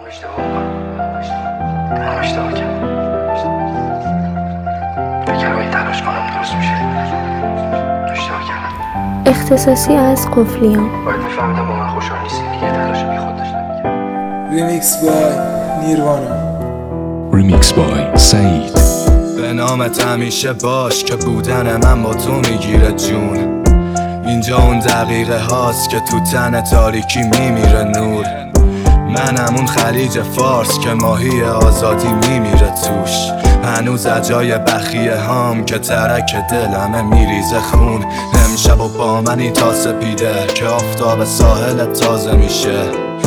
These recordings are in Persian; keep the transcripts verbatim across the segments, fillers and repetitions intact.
اشتباه کنم اشتباه کردم بگرمایی تلاش کنم درست میشه. اشتباه کردم. اختصاصی از قفلیان. باید میفهمیدم با من خوشحال نیستی دیگه. تلاش بی خود داشتم. ریمیکس بای نیروانا. ریمیکس بای سعید. به نامت همیشه باش که بودن من با تو میگیره جون. اینجا اون دقیقه هاست که تو تن تاریکی میمیره نور. منم اون خلیج فارس که ماهی آزادی میمیره توش. هنوز اجای بخیه هام که ترک دلمه میریزه خون. امشب و با منی تا سپیده که آفتاب ساحل تازه میشه.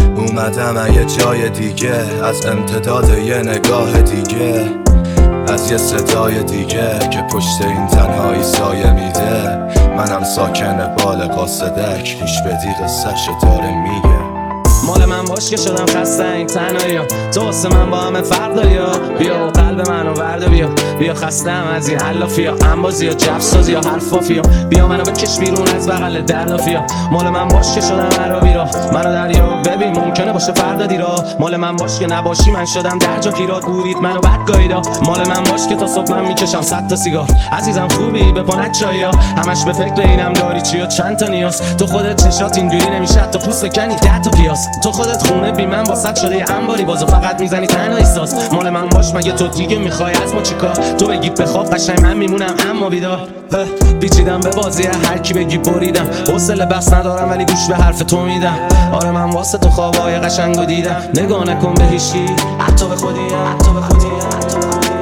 اومدم یه جای دیگه از امتداد یه نگاه دیگه، از یه صدای دیگه که پشت این تنهایی سایه میده. منم ساکن بال قاصدک، هیچ بدی قصه‌ش داره میگه. مال من باش که شدم خسته این تنهایی ها، تو واسه من با همه فرق داری ها. بیا و قلب منو ورده بیا، بیا خستم از این حلافی ها، انبازی ها، جفسازی ها، حرفافی ها. بیا منو بکش بیرون از بغل دردافی ها. مال من باش که شدم عربی را، منو دریا ببین ممکنه باشه فردا دیرا. مال من باش که نباشی من شدم در جا پیرات بورید منو بد گاییدا. مال من باش که تا صبح من میکشم صد تا سیگار. عزیزم خوبی به پانت چایا، همش به فکر اینم داری چی و چند تا نیاز. تو خودت چشات اینجوری نمیشه تا پوست بکنی ده تا پیاس. تو خودت خونه بی من واسط شده یه انباری، بازو فقط میزنی تنها ایساس. مال من باش مگه تو دیگه میخوای از ما چیکار؟ تو بگی بخواب قشنگ من میمونم اما بیدار. پیچیدم به بازی هر کی بگی بریدم، حوصله بس ندارم ولی گوش به حرف تو میدم. آره من واسه تو خوابای قشنگو دیدم، نگاه نکن به هیچی حتی به خودی حتی به خودی حتی به خودی.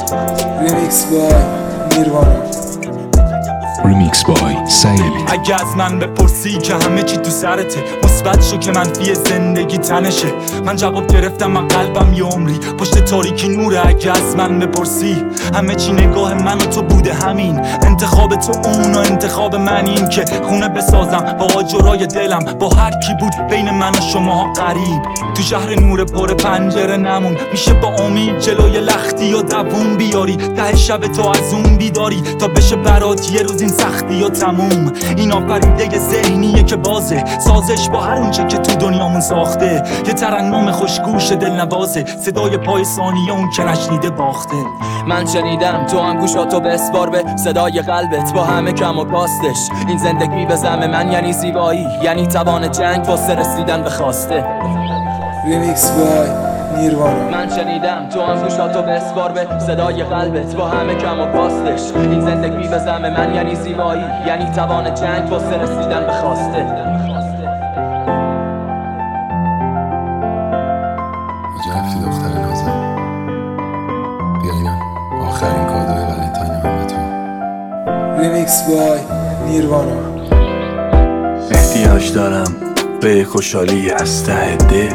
ریمیکس بای نیروانا. ریمیکس بای سعید. اگه از من بپرسی که همه چی تو سرته، مثبت شو که منفی زندگی تنشه. من جواب گرفتم من قلبم یه عمری پشت تاریکی نوره. اگه از من بپرسی همه چی نگاه من و تو بوده همین. انتخاب تو اون و انتخاب من این که خونه بسازم با آجرای دلم. با هر کی بود بین من و شماها قریب، تو شهر نور پر پنجره نمون. میشه با امید جلوی لختی و دووم بیاری، ته شب تو از اون بیداری تا بشه برات یه روز این سختی و تموم. این آفریده ذهنیه که بازه، سازش با هر اونچه که تو دنیامون ساخته. یه ترنم خوشگوش دلنوازه، صدای پای ثانیه اون که نشنیده باخته. من شنیدم تو هم گوشاتو بسپار به صدای قلبت با همه کم و کاستش. این زندگی به زعم من یعنی زیبایی، یعنی توان جنگ واسه رسیدن به خواسته. ریمیکس بای نیروانا. من شنیدم تو هم گوشاتو بسپار به صدای قلبت با همه کم و کاستش. این زندگی به زعم من یعنی زیبایی، یعنی توان جنگ واسه رسیدن به خواسته. کجا رفتی دختر نازم؟ بیا اینم آخرین کادوی ولنتاین من به تو. ریمیکس بای نیروانا. احتیاج دارم به خوشحالی از ته دل،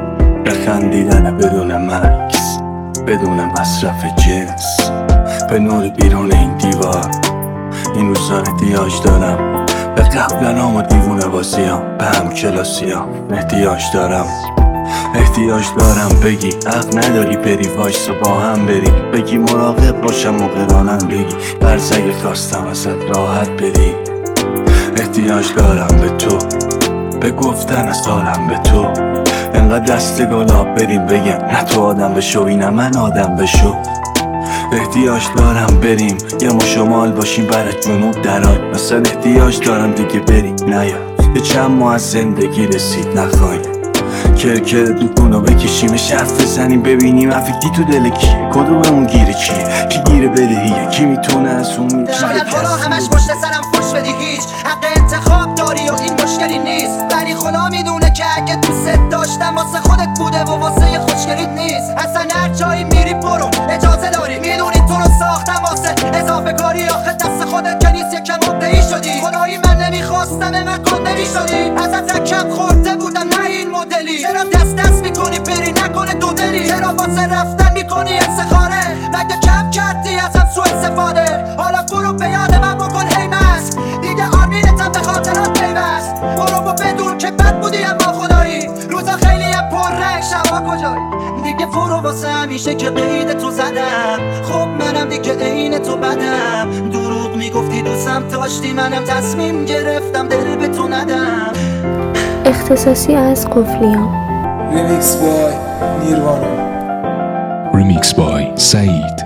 خندیدن بدون مکس، بدون مصرف جنس، به نور بیرون این دیوار. این روزا احتیاج دارم به قبلنام و دیوونه بازیام، به هم کلاسیام. احتیاج دارم احتیاج دارم بگی حق نداری بری، وایس با هم بری. بگی مراقب باشم موقع رانم، بگی برز اگه خواستم ازت راحت بری. احتیاج دارم به تو، به گفتن از حالم به تو. انقدر دست گلاب بریم بگم نه تو آدم بشو، اینم من آدم بشو. احتیاج دارم بریم یه ما شمال باشیم برای جنوب درای. مثلا احتیاج دارم دیگه بریم نیا، یه چند ماه از زندگی رسید نخواهیم کرکر دوتونو بکشیم، شرف بزنیم ببینیم افکتی تو دل کیه، کدوممون گیره چیه، کی گیره بدهیه، کی میتونه از اون میگیره. شاید برا همش پشت سرم خوش بدی، هیچ حق انتخاب داری و این مشکلی نیست. ولی خدا میدونه که اگه دوست داشتم واسه خودت بوده و واسه خوشگلیت نیست. اصلا هر جایی میری برو اجازه داری، میدونی تو رو ساختم واسه اضافه کاری. آخه دست خودت که نیست یکم مبدعی شدی. خدایی من نمیخواستم اینقدر کنده‌ای شدی. ازت کم خورده بودم نه این مدلی. چرا دست دست میکنی بری نکنه دو دلی؟ چرا واسه رفتن میکنی استخاره؟ مگه کم کردی ازم سوء استفاده؟ حالا برو به یاد من بکن هی مست، دیگه آرمینتم به خاطرات پیوست. برو و بدون که بد بودی اما خدایی، روزا خیلی پر رنگ شبا کجایی؟ دیگه برو واسه همیشه که قید تو زدم. خب منم دیگه عین تو بدم، دروغ میگفتی دوستم داشتی، منم تصمیم گرفتم دل به تو ندم. اختصاصی از قفلیان. Remix by Nirvana. Remix by Said.